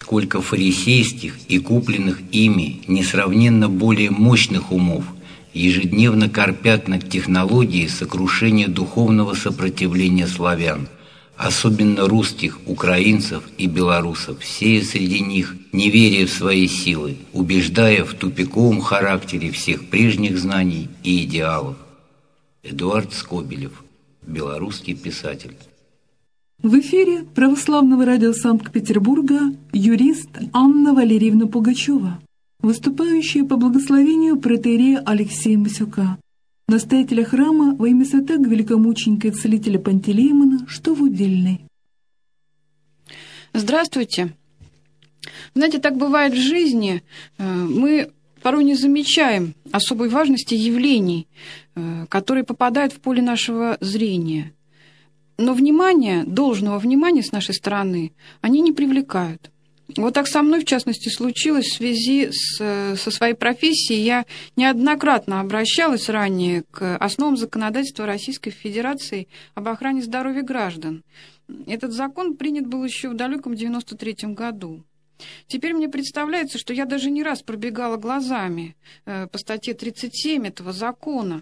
сколько фарисейских и купленных ими несравненно более мощных умов ежедневно корпят над технологией сокрушения духовного сопротивления славян, особенно русских, украинцев и белорусов, сея среди них неверие в свои силы, убеждая в тупиковом характере всех прежних знаний и идеалов. Эдуард Скобелев, белорусский писатель. В эфире Православного радио Санкт-Петербурга юрист Анна Валерьевна Пугачева, выступающая по благословению протоиерея Алексея Масюка, настоятеля храма во имя святаго великомученика и целителя Пантелеимона, что в Удельной. Здравствуйте. Знаете, так бывает в жизни. Мы порой не замечаем особой важности явлений, которые попадают в поле нашего зрения. Но должного внимания с нашей стороны они не привлекают. Вот так со мной, в частности, случилось в связи со своей профессией. Я неоднократно обращалась ранее к основам законодательства Российской Федерации об охране здоровья граждан. Этот закон принят был еще в далеком 1993 году. Теперь мне представляется, что я даже не раз пробегала глазами по статье 37 этого закона,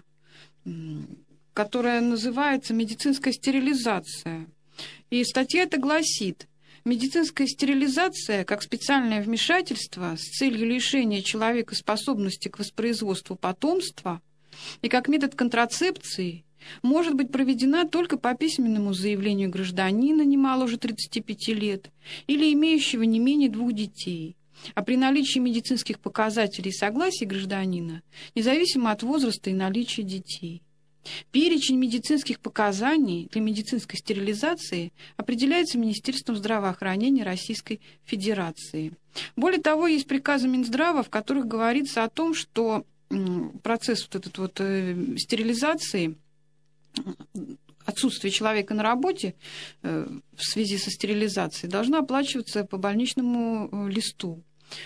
которая называется «Медицинская стерилизация». И статья эта гласит: медицинская стерилизация как специальное вмешательство с целью лишения человека способности к воспроизводству потомства и как метод контрацепции может быть проведена только по письменному заявлению гражданина не моложе 35 лет или имеющего не менее 2 детей, а при наличии медицинских показателей и согласия гражданина, независимо от возраста и наличия детей. Перечень медицинских показаний для медицинской стерилизации определяется Министерством здравоохранения Российской Федерации. Более того, есть приказы Минздрава, в которых говорится о том, что процесс стерилизации, отсутствие человека на работе в связи со стерилизацией должно оплачиваться по больничному листу.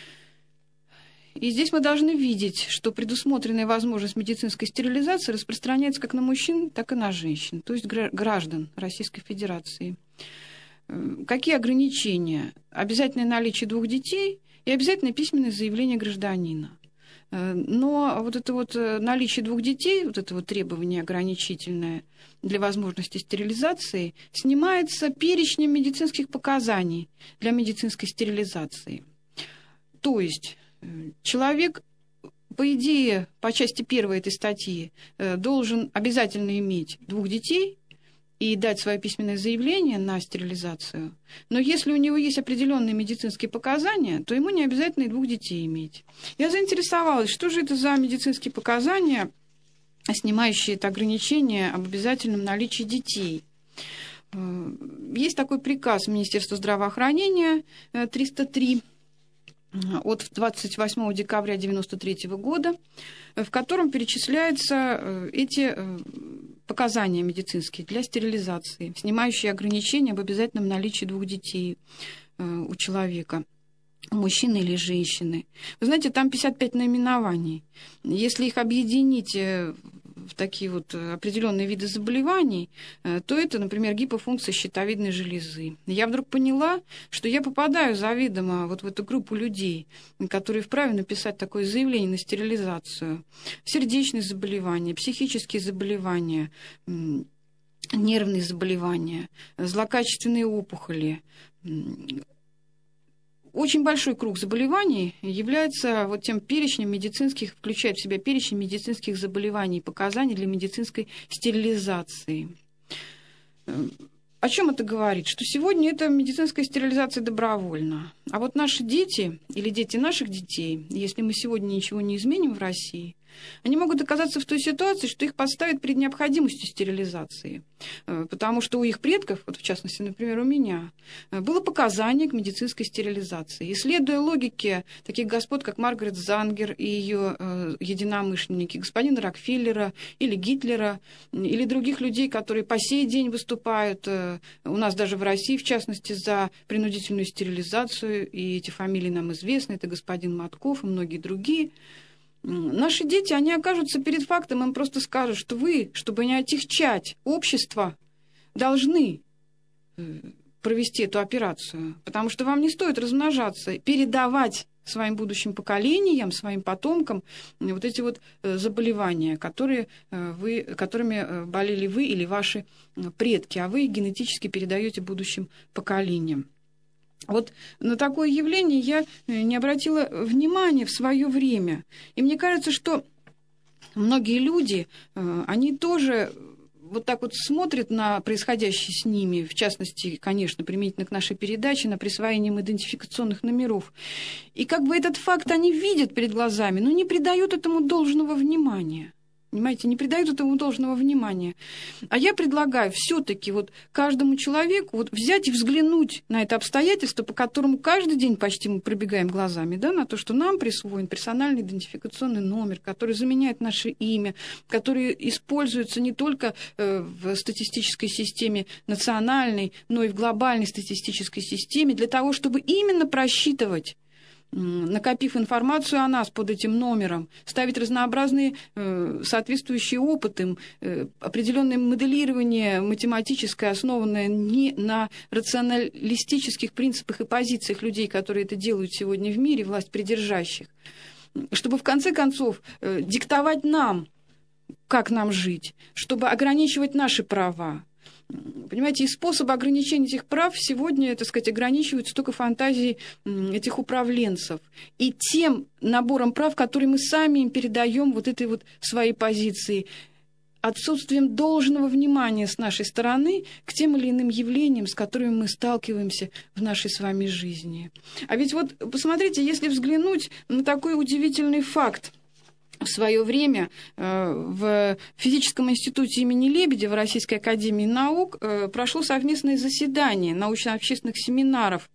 И здесь мы должны видеть, что предусмотренная возможность медицинской стерилизации распространяется как на мужчин, так и на женщин, то есть граждан Российской Федерации. Какие ограничения? Обязательное наличие 2 детей и обязательное письменное заявление гражданина. Но наличие 2 детей, это требование ограничительное для возможности стерилизации, снимается перечнем медицинских показаний для медицинской стерилизации. То есть человек, по идее, по части 1 этой статьи, должен обязательно иметь 2 детей и дать свое письменное заявление на стерилизацию. Но если у него есть определенные медицинские показания, то ему не обязательно и 2 детей иметь. Я заинтересовалась, что же это за медицинские показания, снимающие это ограничение об обязательном наличии детей. Есть такой приказ Министерства здравоохранения 303 от 28 декабря 1993 года, в котором перечисляются эти показания медицинские для стерилизации, снимающие ограничения об обязательном наличии 2 детей у человека, у мужчины или женщины. Вы знаете, там 55 наименований. Если их объединить в такие определенные виды заболеваний, то это, например, гипофункция щитовидной железы. Я вдруг поняла, что я попадаю заведомо в эту группу людей, которые вправе написать такое заявление на стерилизацию. Сердечные заболевания, психические заболевания, нервные заболевания, злокачественные опухоли. Очень большой круг заболеваний является тем перечнем медицинских, включает в себя перечень медицинских заболеваний и показаний для медицинской стерилизации. О чем это говорит? Что сегодня эта медицинская стерилизация добровольна. А наши дети или дети наших детей, если мы сегодня ничего не изменим в России, они могут оказаться в той ситуации, что их поставят перед необходимостью стерилизации. Потому что у их предков, в частности, например, у меня, было показание к медицинской стерилизации. И следуя логике таких господ, как Маргарет Зангер и ее единомышленники, господина Рокфеллера или Гитлера, или других людей, которые по сей день выступают, у нас даже в России, в частности, за принудительную стерилизацию, и эти фамилии нам известны, это господин Матков и многие другие. Наши дети, они окажутся перед фактом, им просто скажут, что вы, чтобы не отягчать общество, должны провести эту операцию, потому что вам не стоит размножаться, передавать своим будущим поколениям, своим потомкам вот эти вот заболевания, которыми болели вы или ваши предки, а вы их генетически передаете будущим поколениям. Вот на такое явление я не обратила внимания в свое время. И мне кажется, что многие люди, они тоже вот так вот смотрят на происходящее с ними, в частности, конечно, применительно к нашей передаче, на присвоение им идентификационных номеров. И как бы этот факт они видят перед глазами, но не придают этому должного внимания. Понимаете, не придают этому должного внимания. А я предлагаю все-таки вот каждому человеку вот взять и взглянуть на это обстоятельство, по которому каждый день почти мы пробегаем глазами, да, на то, что нам присвоен персональный идентификационный номер, который заменяет наше имя, который используется не только в статистической системе национальной, но и в глобальной статистической системе для того, чтобы именно просчитывать, накопив информацию о нас под этим номером, ставить разнообразные соответствующие опыты, определенное моделирование математическое, основанное не на рационалистических принципах и позициях людей, которые это делают сегодня в мире, власть придержащих, чтобы в конце концов диктовать нам, как нам жить, чтобы ограничивать наши права. Понимаете, и способы ограничения этих прав сегодня, так сказать, ограничиваются только фантазией этих управленцев и тем набором прав, которые мы сами им передаем вот этой вот своей позиции, отсутствием должного внимания с нашей стороны к тем или иным явлениям, с которыми мы сталкиваемся в нашей с вами жизни. А ведь вот посмотрите, если взглянуть на такой удивительный факт, в свое время в физическом институте имени Лебедева Российской академии наук прошло совместное заседание научно-общественных семинаров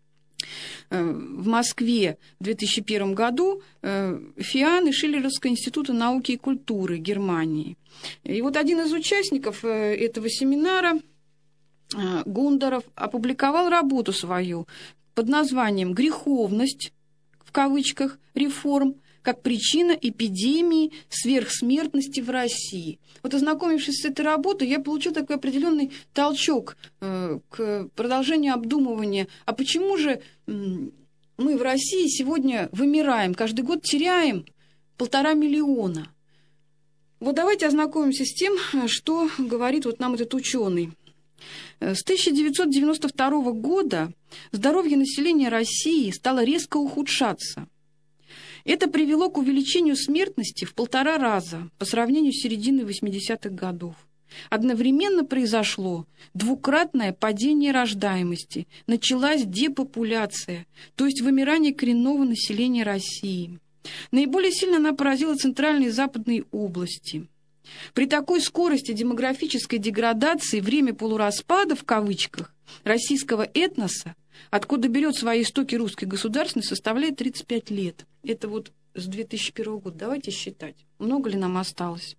в Москве в 2001 году ФИАН и Шиллеровского института науки и культуры Германии. И вот один из участников этого семинара, Гундаров, опубликовал работу свою под названием «Греховность», в кавычках, реформ, как причина эпидемии сверхсмертности в России. Вот ознакомившись с этой работой, я получила такой определенный толчок к продолжению обдумывания. А почему же мы в России сегодня вымираем, каждый год теряем 1,5 миллиона? Вот давайте ознакомимся с тем, что говорит вот нам этот ученый. С 1992 года здоровье населения России стало резко ухудшаться. Это привело к увеличению смертности в 1,5 раза по сравнению с серединой 80-х годов. Одновременно произошло двукратное падение рождаемости, началась депопуляция, то есть вымирание коренного населения России. Наиболее сильно она поразила центральные и западные области. При такой скорости демографической деградации время полураспада, в кавычках, российского этноса, откуда берет свои истоки русской государственности, составляет 35 лет. Это вот с 2001 года. Давайте считать, много ли нам осталось.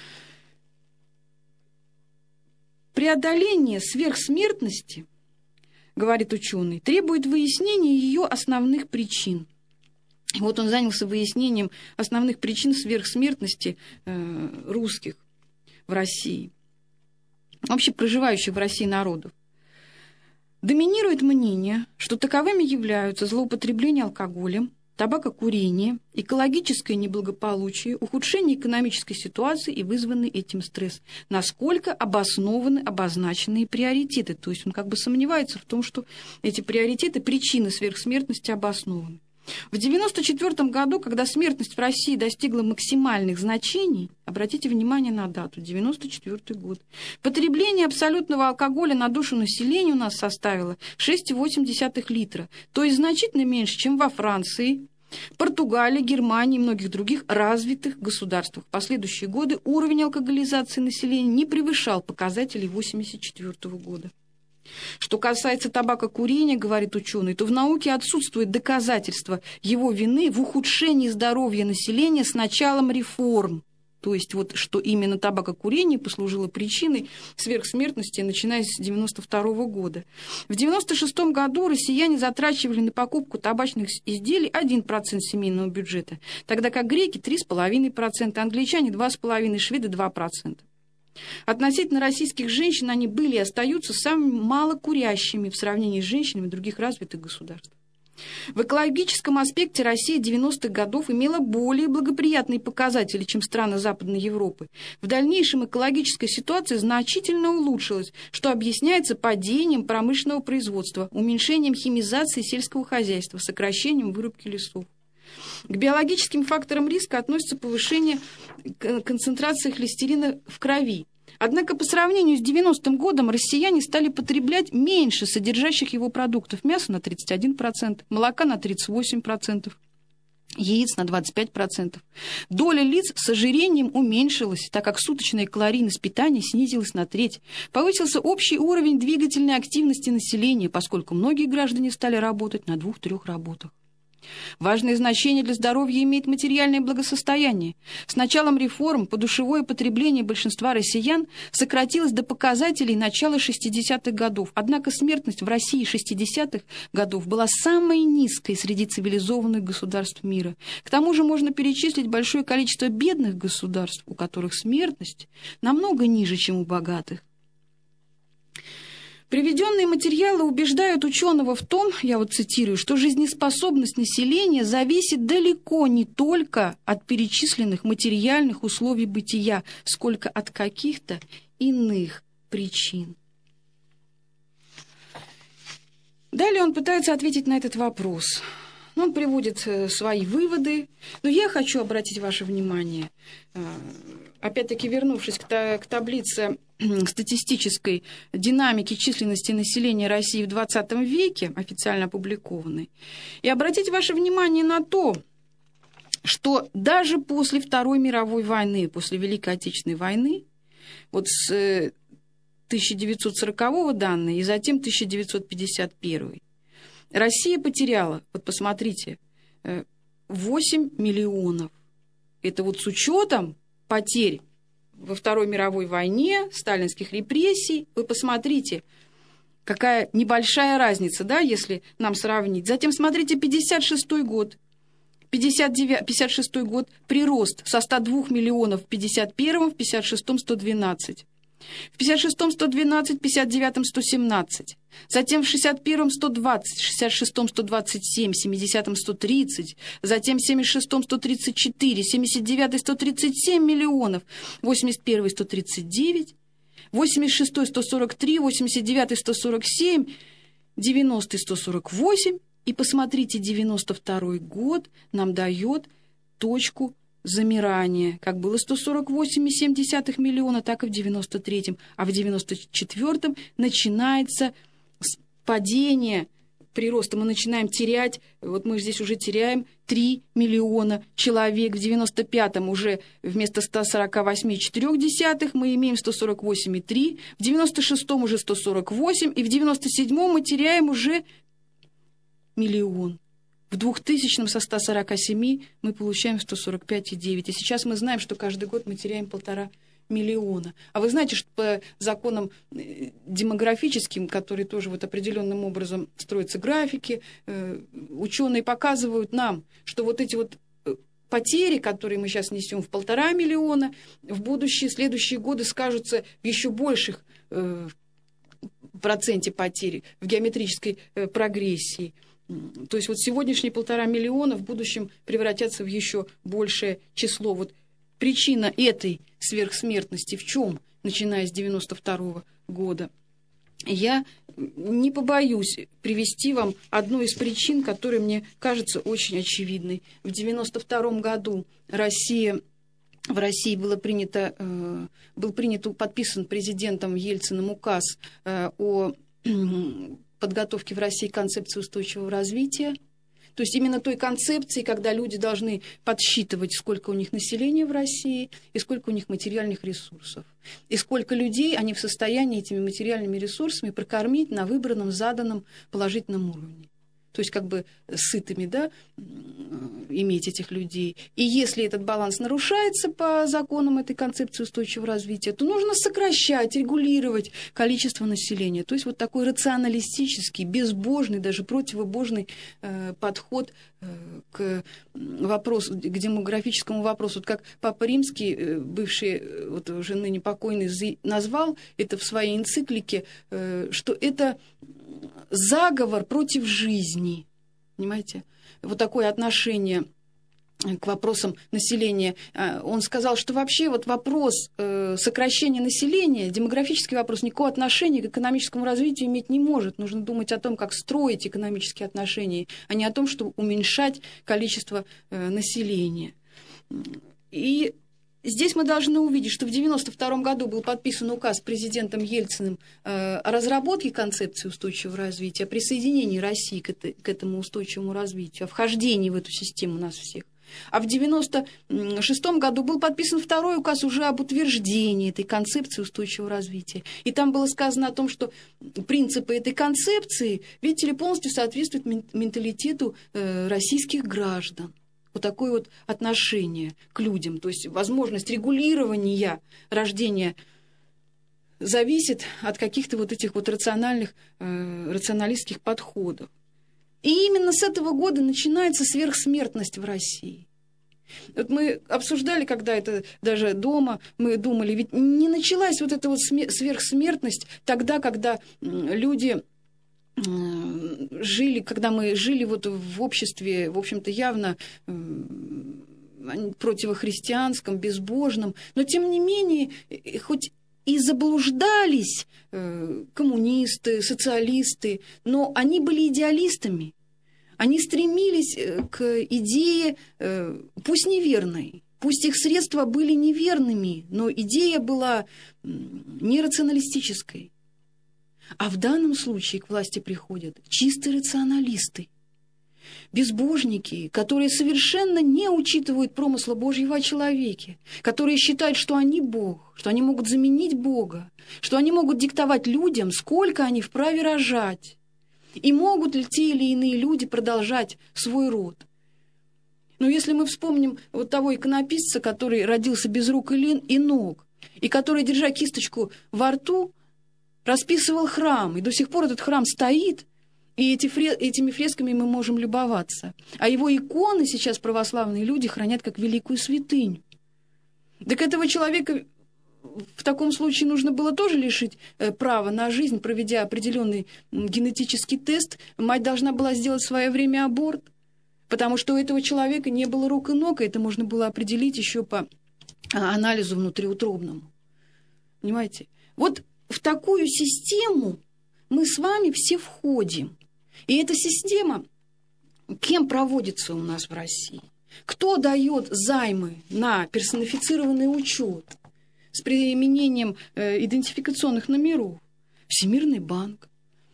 Преодоление сверхсмертности, говорит ученый, требует выяснения ее основных причин. И вот он занялся выяснением основных причин сверхсмертности русских в России, вообще проживающих в России народов. Доминирует мнение, что таковыми являются злоупотребление алкоголем, табакокурение, экологическое неблагополучие, ухудшение экономической ситуации и вызванный этим стресс. Насколько обоснованы обозначенные приоритеты. То есть он как бы сомневается в том, что эти приоритеты, причины сверхсмертности обоснованы. В 1994 году, когда смертность в России достигла максимальных значений, обратите внимание на дату, 1994 год, потребление абсолютного алкоголя на душу населения у нас составило 6,8 литра, то есть значительно меньше, чем во Франции, Португалии, Германии и многих других развитых государствах. В последующие годы уровень алкоголизации населения не превышал показателей 1984 года. Что касается табакокурения, говорит ученый, то в науке отсутствует доказательство его вины в ухудшении здоровья населения с началом реформ. То есть вот что именно табакокурение послужило причиной сверхсмертности, начиная с 1992 года. В 1996 году россияне затрачивали на покупку табачных изделий 1% семейного бюджета, тогда как греки 3,5%, англичане 2,5%, шведы 2%. Относительно российских женщин они были и остаются самыми малокурящими в сравнении с женщинами других развитых государств. В экологическом аспекте Россия 90-х годов имела более благоприятные показатели, чем страны Западной Европы. В дальнейшем экологическая ситуация значительно улучшилась, что объясняется падением промышленного производства, уменьшением химизации сельского хозяйства, сокращением вырубки лесов. К биологическим факторам риска относится повышение концентрации холестерина в крови. Однако по сравнению с 90-м годом россияне стали потреблять меньше содержащих его продуктов: мяса на 31%, молока на 38%, яиц на 25%. Доля лиц с ожирением уменьшилась, так как суточная калорийность питания снизилась на треть. Повысился общий уровень двигательной активности населения, поскольку многие граждане стали работать на 2-3 работах. Важное значение для здоровья имеет материальное благосостояние. С началом реформ подушевое потребление большинства россиян сократилось до показателей начала 60-х годов. Однако смертность в России 60-х годов была самой низкой среди цивилизованных государств мира. К тому же можно перечислить большое количество бедных государств, у которых смертность намного ниже, чем у богатых. Приведенные материалы убеждают ученого в том, я вот цитирую, что жизнеспособность населения зависит далеко не только от перечисленных материальных условий бытия, сколько от каких-то иных причин. Далее он пытается ответить на этот вопрос. Он приводит свои выводы, но я хочу обратить ваше внимание, опять-таки вернувшись к таблице статистической динамики численности населения России в XX веке, официально опубликованной, и обратить ваше внимание на то, что даже после Второй мировой войны, после Великой Отечественной войны, вот с 1940-го данные и затем 1951, Россия потеряла, вот посмотрите, 8 миллионов. Это вот с учетом потерь во Второй мировой войне, сталинских репрессий. Вы посмотрите, какая небольшая разница, да, если нам сравнить. Затем смотрите 56-й год. 56-й год прирост со 102 миллионов в 51-м, в 56-м 112. В 56-м 112, в 59-м 117. Затем в 61-м 120, в 66-м 127, в 70-м 130. Затем в 76-м 134, в 79-й 137 миллионов, в 81-й 139, в 86-й 143, в 89-й 147, в 90-й 148. И посмотрите, 92-й год нам дает точку замирания. Как было 148,7 миллиона, так и в 93-м. А в 94-м начинается падение прироста. Мы начинаем терять, вот мы здесь уже теряем 3 миллиона человек. В 95-м уже вместо 148,4 мы имеем 148,3. В 96-м уже 148. И в 97-м мы теряем уже миллион. В 2000-м со 147 мы получаем 145,9. И сейчас мы знаем, что каждый год мы теряем 1,5 миллиона. А вы знаете, что по законам демографическим, которые тоже вот определенным образом строятся графики, ученые показывают нам, что вот эти вот потери, которые мы сейчас несем в 1,5 миллиона, в будущие, следующие годы скажутся в еще больших проценте потери, в геометрической прогрессии. То есть вот сегодняшние 1,5 миллиона в будущем превратятся в еще большее число. Вот причина этой сверхсмертности в чем, начиная с 92 года? Я не побоюсь привести вам одну из причин, которая мне кажется очень очевидной. В 92 году в России был подписан президентом Ельциным указ о подготовки в России концепции устойчивого развития. То есть именно той концепции, когда люди должны подсчитывать, сколько у них населения в России, и сколько у них материальных ресурсов. И сколько людей они в состоянии этими материальными ресурсами прокормить на выбранном, заданном положительном уровне. То есть как бы сытыми, да, иметь этих людей. И если этот баланс нарушается по законам этой концепции устойчивого развития, то нужно сокращать, регулировать количество населения. То есть вот такой рационалистический, безбожный, даже противобожный подход к вопросу, к демографическому вопросу. Вот как Папа Римский, бывший, вот уже ныне покойный, назвал это в своей энциклике, что это заговор против жизни. Понимаете? Вот такое отношение к вопросам населения. Он сказал, что вообще вот вопрос сокращения населения, демографический вопрос, никакого отношения к экономическому развитию иметь не может. Нужно думать о том, как строить экономические отношения, а не о том, чтобы уменьшать количество населения. И здесь мы должны увидеть, что в 1992 году был подписан указ президентом Ельциным о разработке концепции устойчивого развития, о присоединении России к этому устойчивому развитию, о вхождении в эту систему нас всех. А в 1996 году был подписан второй указ уже об утверждении этой концепции устойчивого развития. И там было сказано о том, что принципы этой концепции, видите ли, полностью соответствуют менталитету российских граждан. Вот такое вот отношение к людям, то есть возможность регулирования рождения зависит от каких-то вот этих вот рационалистских подходов. И именно с этого года начинается сверхсмертность в России. Вот мы обсуждали, когда это даже дома, мы думали, ведь не началась вот эта вот сверхсмертность тогда, когда люди жили, когда мы жили вот в обществе, в общем-то, явно противохристианском, безбожном, но тем не менее, хоть и заблуждались коммунисты, социалисты, но они были идеалистами, они стремились к идее, пусть неверной, пусть их средства были неверными, но идея была нерационалистической. А в данном случае к власти приходят чистые рационалисты, безбожники, которые совершенно не учитывают промысла Божьего о человеке, которые считают, что они Бог, что они могут заменить Бога, что они могут диктовать людям, сколько они вправе рожать, и могут ли те или иные люди продолжать свой род. Но если мы вспомним вот того иконописца, который родился без рук и ног, и который, держа кисточку во рту, расписывал храм, и до сих пор этот храм стоит, и этими фресками мы можем любоваться. А его иконы сейчас православные люди хранят как великую святыню. Так этого человека в таком случае нужно было тоже лишить права на жизнь, проведя определенный генетический тест. Мать должна была сделать в свое время аборт, потому что у этого человека не было рук и ног, и это можно было определить еще по анализу внутриутробному. Понимаете? Вот в такую систему мы с вами все входим. И эта система, кем проводится у нас в России? Кто дает займы на персонифицированный учет с применением идентификационных номеров? Всемирный банк.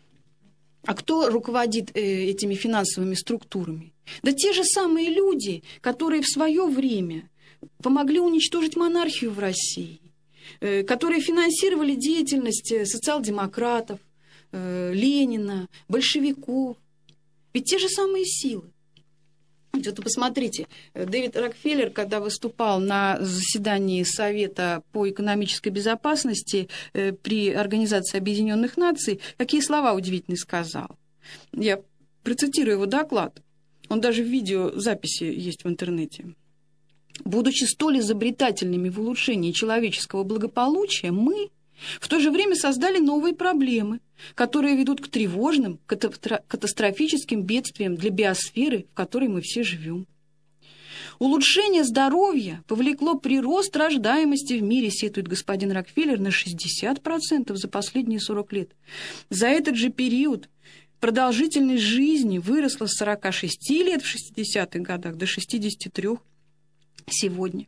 А кто руководит этими финансовыми структурами? Да те же самые люди, которые в свое время помогли уничтожить монархию в России, которые финансировали деятельность социал-демократов, Ленина, большевиков. Ведь те же самые силы. Вот посмотрите, Дэвид Рокфеллер, когда выступал на заседании Совета по экономической безопасности при Организации Объединенных Наций, какие слова удивительные сказал. Я процитирую его доклад. Он даже в видеозаписи есть в интернете. «Будучи столь изобретательными в улучшении человеческого благополучия, мы в то же время создали новые проблемы, которые ведут к тревожным, катастрофическим бедствиям для биосферы, в которой мы все живем. Улучшение здоровья повлекло прирост рождаемости в мире, сетует господин Рокфеллер, на 60% за последние 40 лет. За этот же период продолжительность жизни выросла с 46 лет в 60-х годах до 63 сегодня.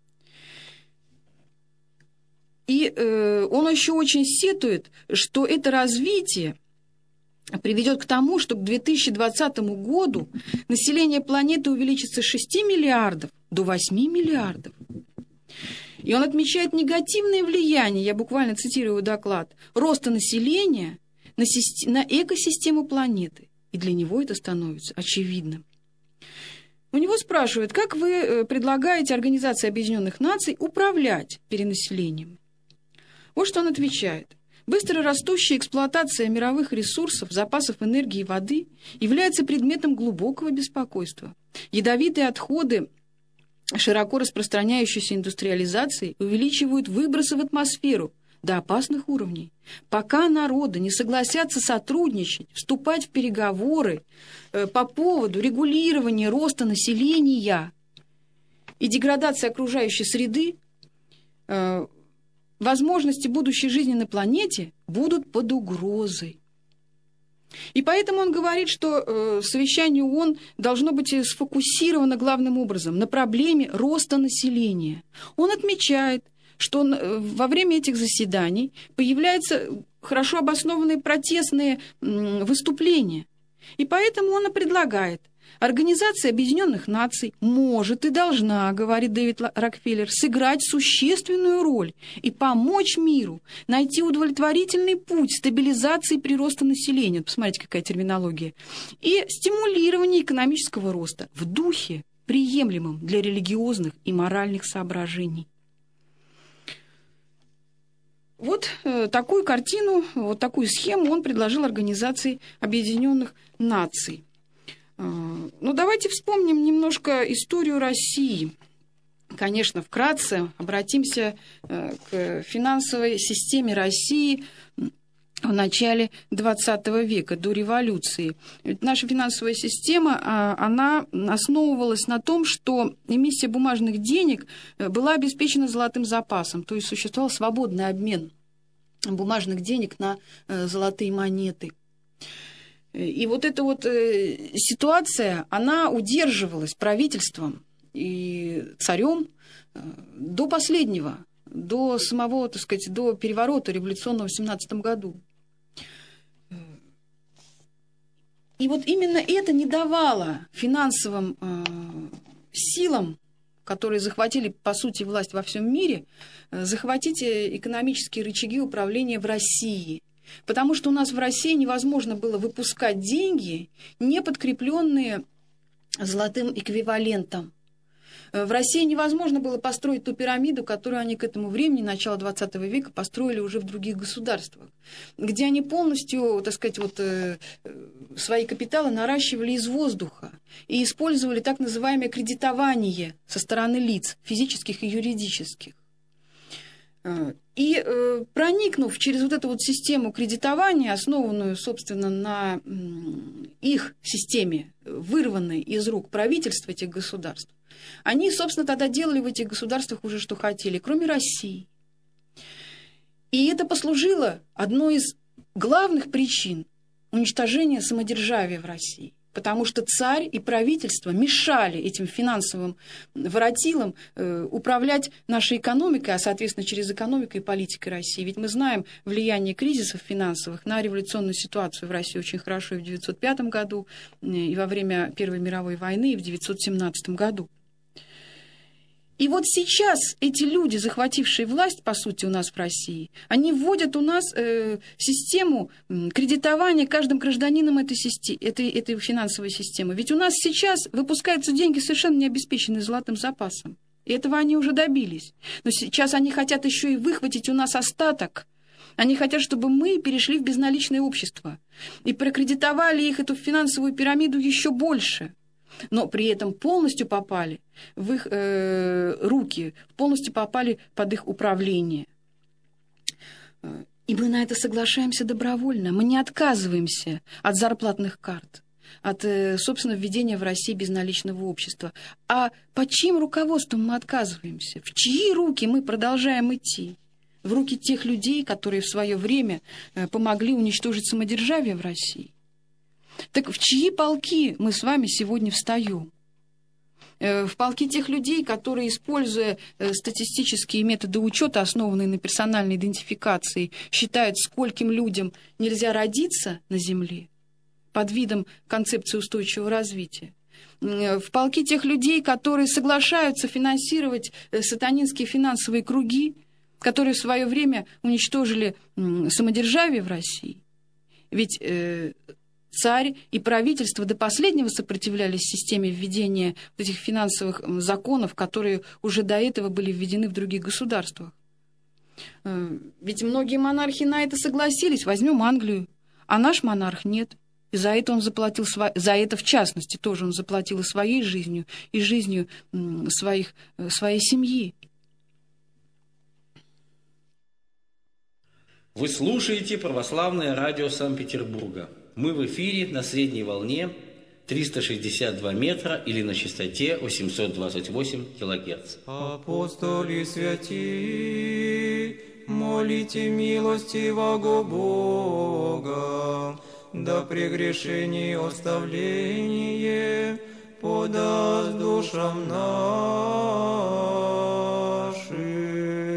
И он еще очень сетует, что это развитие приведет к тому, что к 2020 году население планеты увеличится с 6 миллиардов до 8 миллиардов. И он отмечает негативное влияние, я буквально цитирую его доклад, роста населения на экосистему планеты. И для него это становится очевидным. У него спрашивают, как вы предлагаете Организации Объединенных Наций управлять перенаселением? Вот что он отвечает. Быстро растущая эксплуатация мировых ресурсов, запасов энергии и воды является предметом глубокого беспокойства. Ядовитые отходы широко распространяющейся индустриализации увеличивают выбросы в атмосферу до опасных уровней. Пока народы не согласятся сотрудничать, вступать в переговоры по поводу регулирования роста населения и деградации окружающей среды, возможности будущей жизни на планете будут под угрозой. И поэтому он говорит, что совещание ООН должно быть сфокусировано главным образом на проблеме роста населения. Он отмечает, что во время этих заседаний появляются хорошо обоснованные протестные выступления. И поэтому он и предлагает: Организация Объединенных Наций может и должна, говорит Дэвид Рокфеллер, сыграть существенную роль и помочь миру найти удовлетворительный путь стабилизации прироста населения. Посмотрите, какая терминология. И стимулирования экономического роста в духе, приемлемом для религиозных и моральных соображений. Вот такую картину, вот такую схему он предложил Организации Объединенных Наций. Ну, давайте вспомним немножко историю России. Конечно, вкратце обратимся к финансовой системе России в начале XX века, до революции. Ведь наша финансовая система, она основывалась на том, что эмиссия бумажных денег была обеспечена золотым запасом, то есть существовал свободный обмен бумажных денег на золотые монеты. И вот эта вот ситуация, она удерживалась правительством и царем до последнего, до самого, так сказать, до переворота революционного в 17 году. И вот именно это не давало финансовым силам, которые захватили, по сути, власть во всем мире, захватить экономические рычаги управления в России. Потому что у нас в России невозможно было выпускать деньги, не подкрепленные золотым эквивалентом. В России невозможно было построить ту пирамиду, которую они к этому времени, начала XX века, построили уже в других государствах, где они полностью, так сказать, вот, свои капиталы наращивали из воздуха и использовали так называемое кредитование со стороны лиц, физических и юридических. И проникнув через вот эту вот систему кредитования, основанную, собственно, на их системе, вырванной из рук правительства этих государств, они, собственно, тогда делали в этих государствах уже что хотели, кроме России. И это послужило одной из главных причин уничтожения самодержавия в России. Потому что царь и правительство мешали этим финансовым воротилам управлять нашей экономикой, а, соответственно, через экономику и политикой России. Ведь мы знаем влияние кризисов финансовых на революционную ситуацию в России очень хорошо и в 1905 году, и во время Первой мировой войны, и в 1917 году. И вот сейчас эти люди, захватившие власть, по сути, у нас в России, они вводят у нас систему кредитования каждым гражданином этой финансовой системы. Ведь у нас сейчас выпускаются деньги, совершенно не обеспеченные золотым запасом. И этого они уже добились. Но сейчас они хотят еще и выхватить у нас остаток. Они хотят, чтобы мы перешли в безналичное общество и прокредитовали их, эту финансовую пирамиду, еще больше. Но при этом полностью попали в их руки, полностью попали под их управление. И мы на это соглашаемся добровольно. Мы не отказываемся от зарплатных карт, от, собственно, введения в России безналичного общества. А под чьим руководством мы отказываемся? В чьи руки мы продолжаем идти? В руки тех людей, которые в свое время помогли уничтожить самодержавие в России. Так в чьи полки мы с вами сегодня встаем? В полки тех людей, которые, используя статистические методы учета, основанные на персональной идентификации, считают, скольким людям нельзя родиться на Земле под видом концепции устойчивого развития. В полки тех людей, которые соглашаются финансировать сатанинские финансовые круги, которые в свое время уничтожили самодержавие в России. Ведь царь и правительство до последнего сопротивлялись системе введения этих финансовых законов, которые уже до этого были введены в других государствах. Ведь многие монархи на это согласились. Возьмем Англию, а наш монарх нет. И за это он заплатил, за это в частности тоже он заплатил и своей жизнью, и жизнью своей семьи. Вы слушаете Православное радио Санкт-Петербурга. Мы в эфире на средней волне 362 метра или на частоте 828 килогерц. Апостоли святи, молите милостивого Бога, да прегрешение оставление подаст душам нашим.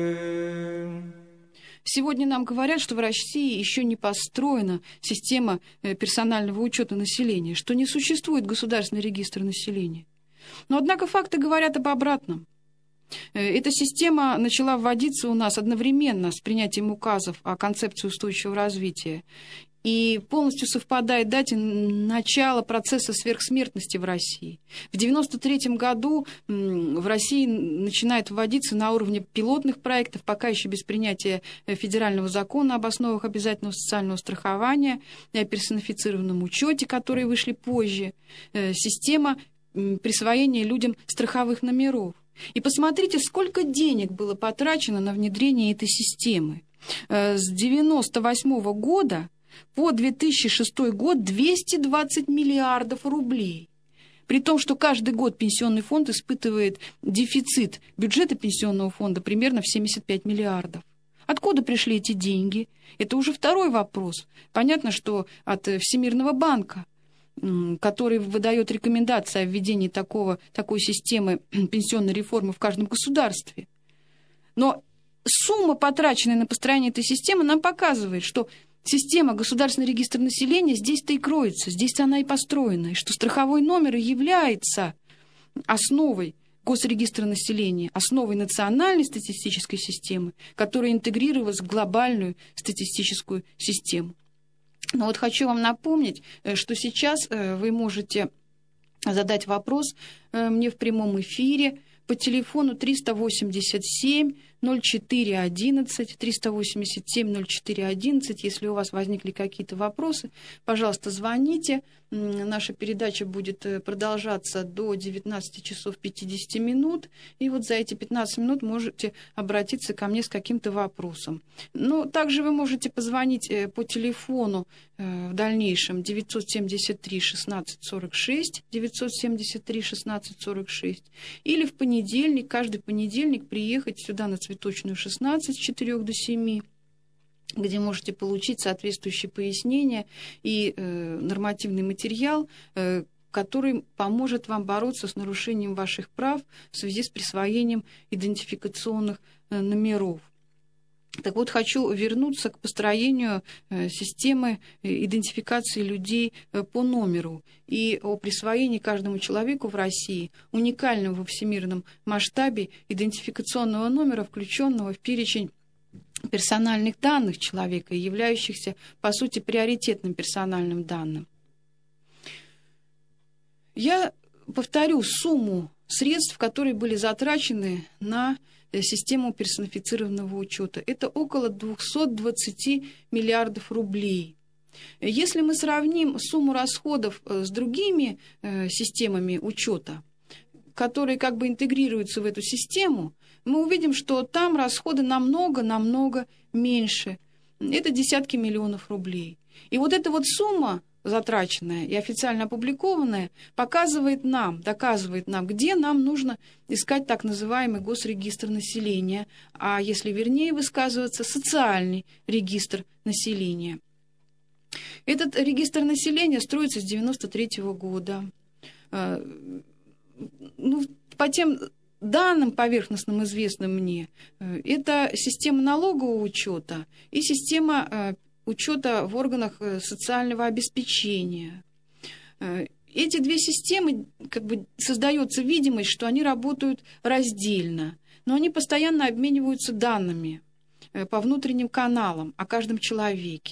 Сегодня нам говорят, что в России еще не построена система персонального учета населения, что не существует государственный регистр населения. Но, однако, факты говорят об обратном. Эта система начала вводиться у нас одновременно с принятием указов о концепции устойчивого развития и полностью совпадает дате начала процесса сверхсмертности в России. В 1993 году в России начинает вводиться на уровне пилотных проектов, пока еще без принятия федерального закона об основах обязательного социального страхования и о персонифицированном учете, которые вышли позже, система присвоения людям страховых номеров. И посмотрите, сколько денег было потрачено на внедрение этой системы. С 1998 года по 2006 год 220 миллиардов рублей. При том, что каждый год пенсионный фонд испытывает дефицит бюджета пенсионного фонда примерно в 75 миллиардов. Откуда пришли эти деньги? Это уже второй вопрос. Понятно, что от Всемирного банка, который выдает рекомендации о введении такой системы пенсионной реформы в каждом государстве. Но сумма, потраченная на построение этой системы, нам показывает, что система государственный регистр населения здесь-то и кроется, здесь-то она и построена, и что страховой номер является основой госрегистра населения, основой национальной статистической системы, которая интегрировалась в глобальную статистическую систему. Но вот хочу вам напомнить, что сейчас вы можете задать вопрос мне в прямом эфире по телефону 387 0411, 387 0411. Если у вас возникли какие-то вопросы, пожалуйста, звоните. Наша передача будет продолжаться до 19 часов 50 минут. И вот за эти 15 минут можете обратиться ко мне с каким-то вопросом. Но также вы можете позвонить по телефону в дальнейшем 973 16 46, 973 16 46. Или в понедельник, каждый понедельник приехать сюда на Цветочную 16 с 4 до 7, где можете получить соответствующие пояснения и нормативный материал, который поможет вам бороться с нарушением ваших прав в связи с присвоением идентификационных номеров. Так вот, хочу вернуться к построению системы идентификации людей по номеру и о присвоении каждому человеку в России уникального во всемирном масштабе идентификационного номера, включенного в перечень персональных данных человека, являющихся, по сути, приоритетным персональным данным. Я повторю сумму средств, которые были затрачены на систему персонифицированного учета. Это около 220 миллиардов рублей. Если мы сравним сумму расходов с другими системами учета, которые как бы интегрируются в эту систему, мы увидим, что там расходы намного меньше. Это десятки миллионов рублей. И вот эта вот сумма, затраченная и официально опубликованная, доказывает нам, где нам нужно искать так называемый госрегистр населения, а если вернее высказываться, социальный регистр населения. Этот регистр населения строится с 1993 года. По тем данным поверхностным, известным мне, это система налогового учета и система учета в органах социального обеспечения. Эти две системы, создается видимость, что они работают раздельно, но они постоянно обмениваются данными по внутренним каналам о каждом человеке.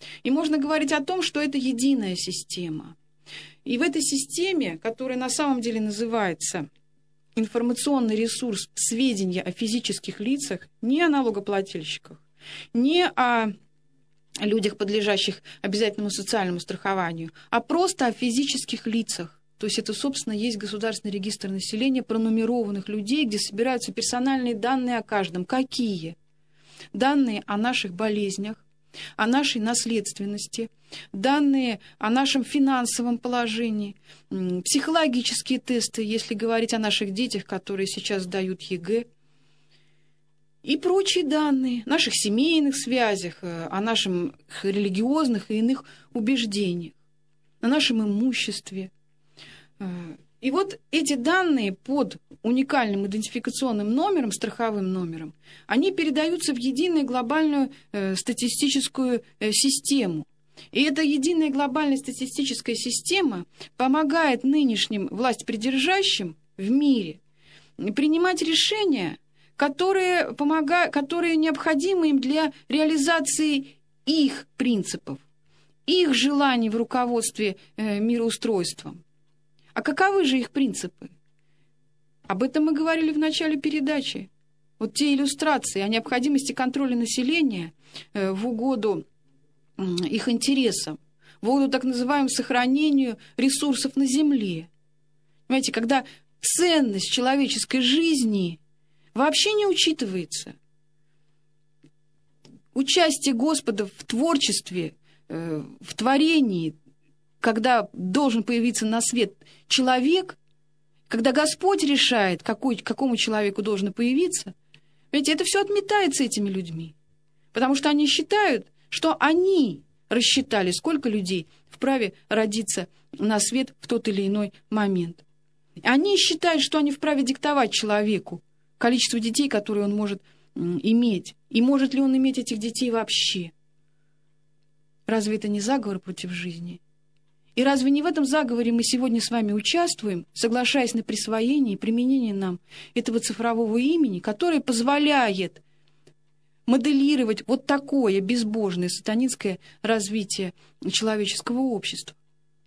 И можно говорить о том, что это единая система. И в этой системе, которая на самом деле называется информационный ресурс сведения о физических лицах, не о налогоплательщиках, не о людях, подлежащих обязательному социальному страхованию, а просто о физических лицах. То есть это, собственно, есть государственный регистр населения пронумерованных людей, где собираются персональные данные о каждом. Какие? Данные о наших болезнях, о нашей наследственности, данные о нашем финансовом положении, психологические тесты, если говорить о наших детях, которые сейчас сдают ЕГЭ, и прочие данные, о наших семейных связях, о наших религиозных и иных убеждениях, о нашем имуществе. И вот эти данные под уникальным идентификационным номером, страховым номером, они передаются в единую глобальную статистическую систему. И эта единая глобальная статистическая система помогает нынешним властьпридержащим в мире принимать решения, которые необходимы им для реализации их принципов, их желаний в руководстве мироустройством. А каковы же их принципы? Об этом мы говорили в начале передачи. Вот те иллюстрации о необходимости контроля населения в угоду их интересам, в угоду так называемому сохранению ресурсов на Земле. Понимаете, когда ценность человеческой жизни вообще не учитывается. Участие Господа в творчестве, в творении, когда должен появиться на свет человек, когда Господь решает, какому человеку должно появиться, ведь это все отметается этими людьми. Потому что они считают, что они рассчитали, сколько людей вправе родиться на свет в тот или иной момент. Они считают, что они вправе диктовать человеку количество детей, которые он может иметь. И может ли он иметь этих детей вообще? Разве это не заговор против жизни? И разве не в этом заговоре мы сегодня с вами участвуем, соглашаясь на присвоение и применение нам этого цифрового имени, которое позволяет моделировать вот такое безбожное сатанинское развитие человеческого общества?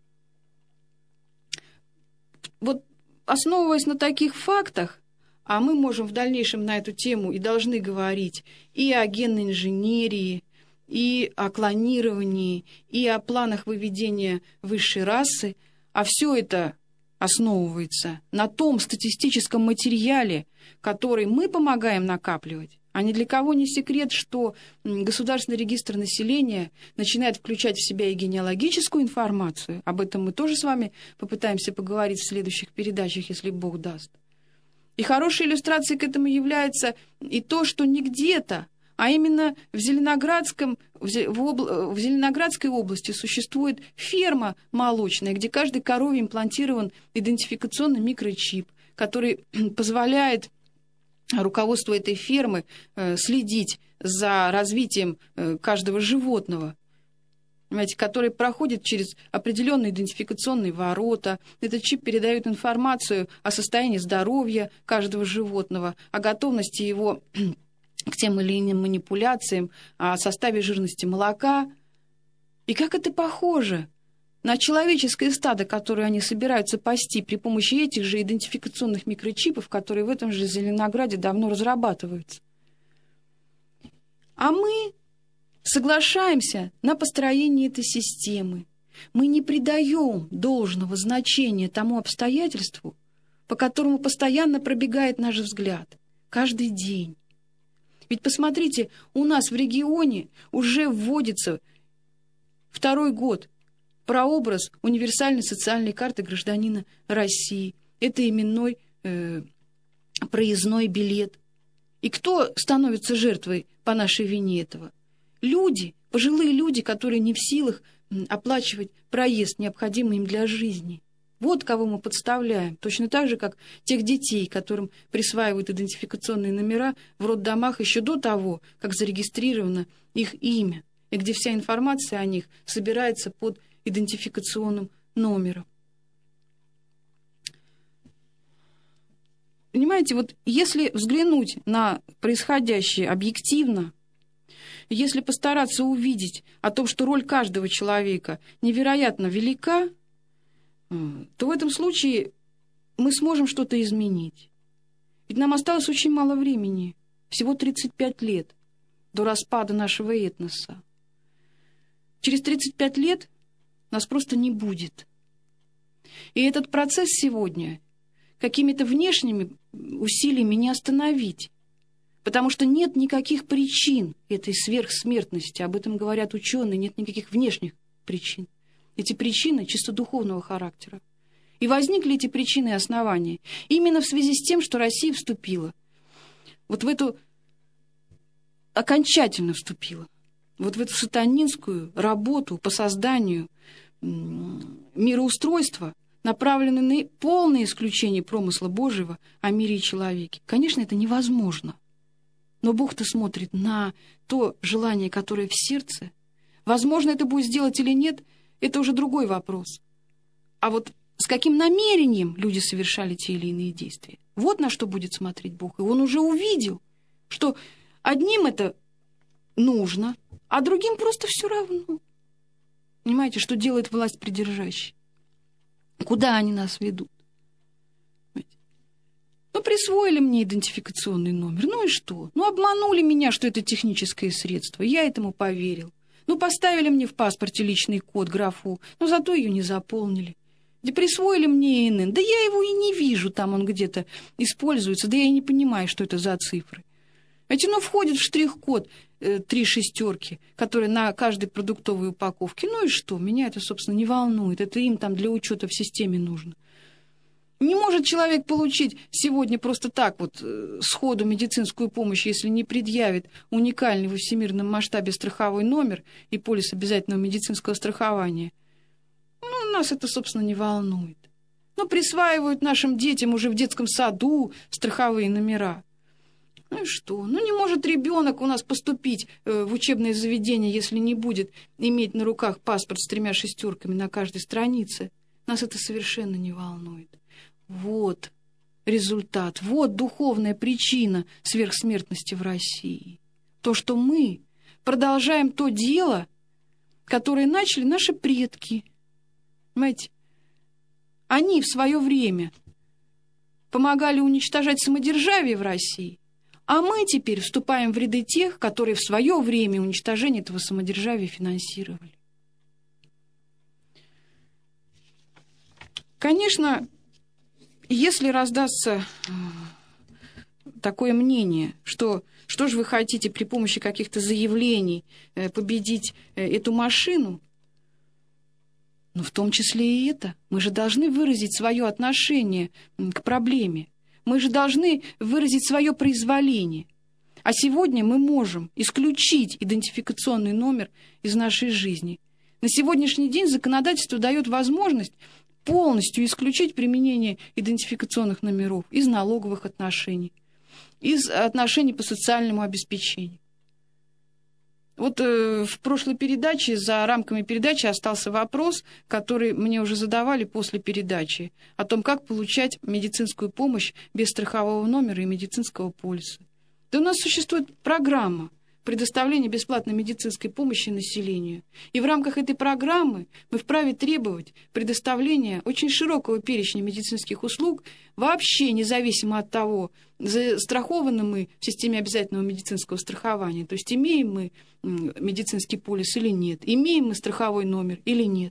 Вот основываясь на таких фактах, а мы можем в дальнейшем на эту тему и должны говорить и о генной инженерии, и о клонировании, и о планах выведения высшей расы, а все это основывается на том статистическом материале, который мы помогаем накапливать. А ни для кого не секрет, что Государственный регистр населения начинает включать в себя и генеалогическую информацию. Об этом мы тоже с вами попытаемся поговорить в следующих передачах, если Бог даст. И хорошей иллюстрацией к этому является и то, что не где-то, а именно в Зеленоградской области существует ферма молочная, где каждой корове имплантирован идентификационный микрочип, который позволяет руководству этой фермы следить за развитием каждого животного, понимаете, который проходит через определенные идентификационные ворота. Этот чип передает информацию о состоянии здоровья каждого животного, о готовности его к тем или иным манипуляциям, о составе жирности молока. И как это похоже на человеческое стадо, которое они собираются пасти при помощи этих же идентификационных микрочипов, которые в этом же Зеленограде давно разрабатываются. А мы соглашаемся на построение этой системы. Мы не придаем должного значения тому обстоятельству, по которому постоянно пробегает наш взгляд, каждый день. Ведь посмотрите, у нас в регионе уже вводится второй год прообраз универсальной социальной карты гражданина России. Это именной проездной билет. И кто становится жертвой по нашей вине этого? Люди, пожилые люди, которые не в силах оплачивать проезд, необходимый им для жизни. Вот кого мы подставляем. Точно так же, как тех детей, которым присваивают идентификационные номера в роддомах еще до того, как зарегистрировано их имя, и где вся информация о них собирается под идентификационным номером. Понимаете, вот если взглянуть на происходящее объективно, если постараться увидеть о том, что роль каждого человека невероятно велика, то в этом случае мы сможем что-то изменить. Ведь нам осталось очень мало времени, всего 35 лет до распада нашего этноса. Через 35 лет нас просто не будет. И этот процесс сегодня какими-то внешними усилиями не остановить, потому что нет никаких причин этой сверхсмертности. Об этом говорят ученые, нет никаких внешних причин. Эти причины чисто духовного характера. И возникли эти причины и основания именно в связи с тем, что Россия вступила вот в эту, окончательно вступила вот в эту сатанинскую работу по созданию мироустройства, направленное на полное исключение промысла Божьего о мире и человеке. Конечно, это невозможно. Но Бог-то смотрит на то желание, которое в сердце. Возможно, это будет сделать или нет, это уже другой вопрос. А вот с каким намерением люди совершали те или иные действия, вот на что будет смотреть Бог. И Он уже увидел, что одним это нужно, а другим просто все равно. Понимаете, что делает власть придержащая? Куда они нас ведут? Ну, присвоили мне идентификационный номер. Ну и что? Ну, обманули меня, что это техническое средство. Я этому поверил. Ну, поставили мне в паспорте личный код, графу, но зато ее не заполнили. Да присвоили мне ИНН. Да я его и не вижу, там он где-то используется. Да я и не понимаю, что это за цифры. Ведь оно входит в штрих-код 3 шестерки, которые на каждой продуктовой упаковке. Ну и что? Меня это, собственно, не волнует. Это им там для учета в системе нужно. Не может человек получить сегодня просто так вот сходу медицинскую помощь, если не предъявит уникальный во всемирном масштабе страховой номер и полис обязательного медицинского страхования. Ну, нас это, собственно, не волнует. Но присваивают нашим детям уже в детском саду страховые номера. Ну и что? Ну не может ребенок у нас поступить в учебное заведение, если не будет иметь на руках паспорт с 3 шестерками на каждой странице. Нас это совершенно не волнует. Вот результат, вот духовная причина сверхсмертности в России. То, что мы продолжаем то дело, которое начали наши предки. Понимаете? Они в свое время помогали уничтожать самодержавие в России, а мы теперь вступаем в ряды тех, которые в свое время уничтожение этого самодержавия финансировали. Конечно, если раздастся такое мнение, что же вы хотите при помощи каких-то заявлений победить эту машину, но в том числе и это. Мы же должны выразить свое отношение к проблеме. Мы же должны выразить свое произволение. А сегодня мы можем исключить идентификационный номер из нашей жизни. На сегодняшний день законодательство дает возможность полностью исключить применение идентификационных номеров из налоговых отношений, из отношений по социальному обеспечению. Вот в прошлой передаче, за рамками передачи остался вопрос, который мне уже задавали после передачи, о том, как получать медицинскую помощь без страхового номера и медицинского полиса. Да у нас существует программа предоставления бесплатной медицинской помощи населению. И в рамках этой программы мы вправе требовать предоставления очень широкого перечня медицинских услуг, вообще независимо от того, застрахованы мы в системе обязательного медицинского страхования, то есть имеем мы медицинский полис или нет, имеем мы страховой номер или нет.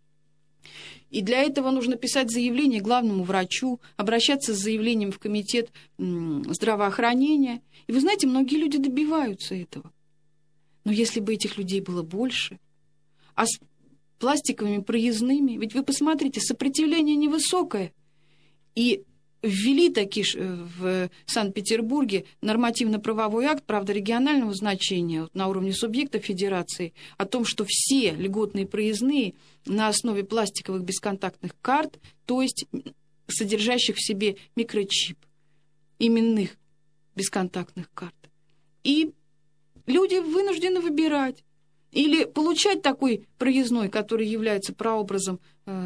И для этого нужно писать заявление главному врачу, обращаться с заявлением в комитет здравоохранения. И вы знаете, многие люди добиваются этого. Но если бы этих людей было больше, а с пластиковыми проездными, ведь вы посмотрите, сопротивление невысокое. И ввели таки в Санкт-Петербурге нормативно-правовой акт, правда, регионального значения на уровне субъекта федерации, о том, что все льготные проездные на основе пластиковых бесконтактных карт, то есть содержащих в себе микрочип, именных бесконтактных карт. И люди вынуждены выбирать. Или получать такой проездной, который является прообразом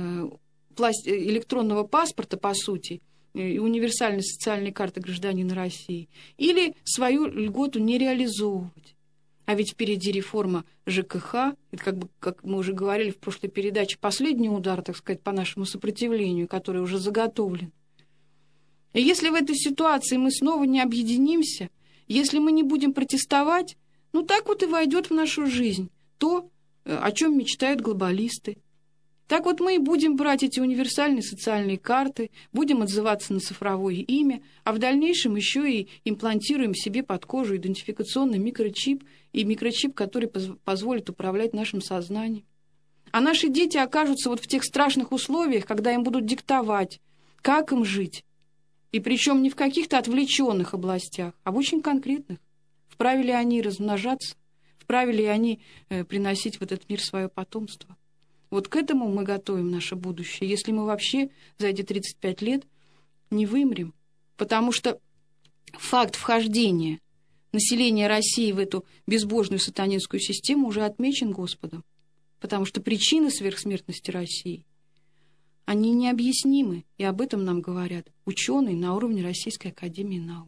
электронного паспорта, по сути, и универсальной социальной карты гражданина России, или свою льготу не реализовывать. А ведь впереди реформа ЖКХ, это как мы уже говорили в прошлой передаче, последний удар, так сказать, по нашему сопротивлению, который уже заготовлен. И если в этой ситуации мы снова не объединимся, если мы не будем протестовать, ну так вот и войдет в нашу жизнь то, о чем мечтают глобалисты. Так вот мы и будем брать эти универсальные социальные карты, будем отзываться на цифровое имя, а в дальнейшем еще и имплантируем себе под кожу идентификационный микрочип, и микрочип, который позволит управлять нашим сознанием. А наши дети окажутся вот в тех страшных условиях, когда им будут диктовать, как им жить. И причем не в каких-то отвлеченных областях, а в очень конкретных. Вправе ли они размножаться, вправе ли они приносить в этот мир свое потомство. Вот к этому мы готовим наше будущее, если мы вообще за эти 35 лет не вымрем. Потому что факт вхождения населения России в эту безбожную сатанинскую систему уже отмечен Господом. Потому что причины сверхсмертности России, они необъяснимы, и об этом нам говорят ученые на уровне Российской академии наук.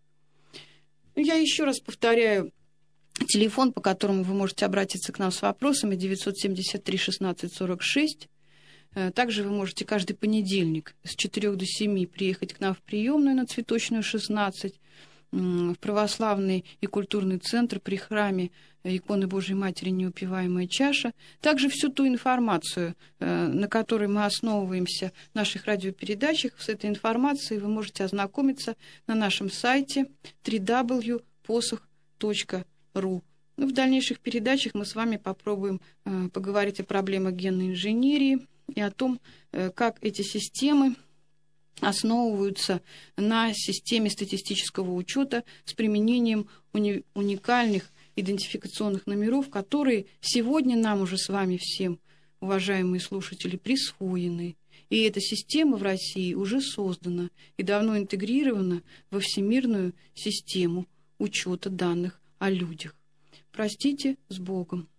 Я еще раз повторяю, телефон, по которому вы можете обратиться к нам с вопросами, 973-16-46. Также вы можете каждый понедельник с 4 до 7 приехать к нам в приемную на Цветочную, 16, в православный и культурный центр при храме иконы Божией Матери «Неупиваемая чаша». Также всю ту информацию, на которой мы основываемся в наших радиопередачах, с этой информацией вы можете ознакомиться на нашем сайте www.posokh.ru. Ну, в дальнейших передачах мы с вами попробуем поговорить о проблемах генной инженерии и о том, как эти системы основываются на системе статистического учета с применением уникальных идентификационных номеров, которые сегодня нам уже с вами всем, уважаемые слушатели, присвоены. И эта система в России уже создана и давно интегрирована во всемирную систему учета данных о людях. Простите, с Богом.